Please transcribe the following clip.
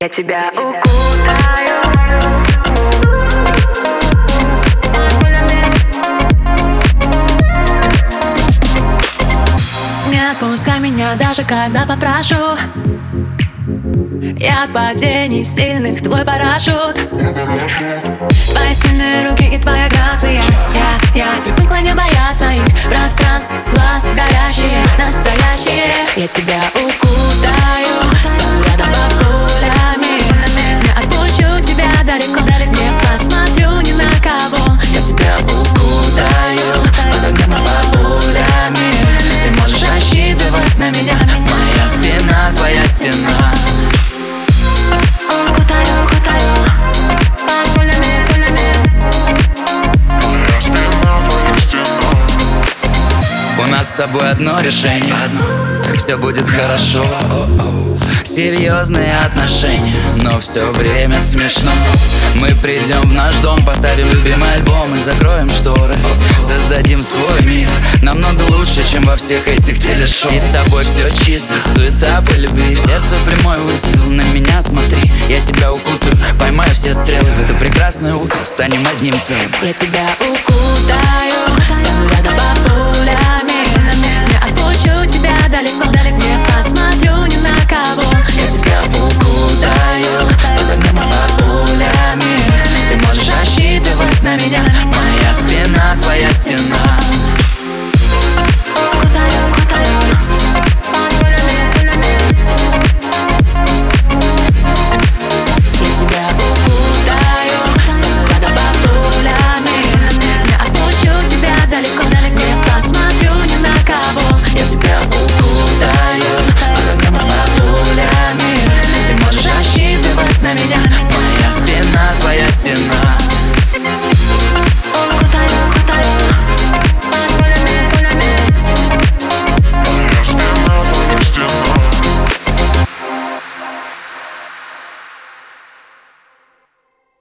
Я тебя укутаю. Не отпускай меня, даже когда попрошу. Я от падений сильных твой парашют. Твои сильные руки и твоя грация. Я привыкла не бояться их пространств, глаз горящие, настоящие. Я тебя укутаю, стану рядом под пулями. Не отпущу тебя далеко, не посмотрю ни на кого. Я тебя укутаю, под огнем и под пулями. Ты можешь рассчитывать на меня, моя спина, твоя стена. У нас с тобой одно решение, так все будет хорошо. Серьезные отношения, но все время смешно. Мы придем в наш дом, поставим любимый альбом и закроем шторы. Создадим свой мир, намного лучше, чем во всех этих телешоу. И с тобой все чисто, суета по любви. В сердце прямой выстрел, на меня смотри. Я тебя укутаю, поймаю все стрелы. В это прекрасное утро станем одним целым. Я тебя укутаю, стану рядом.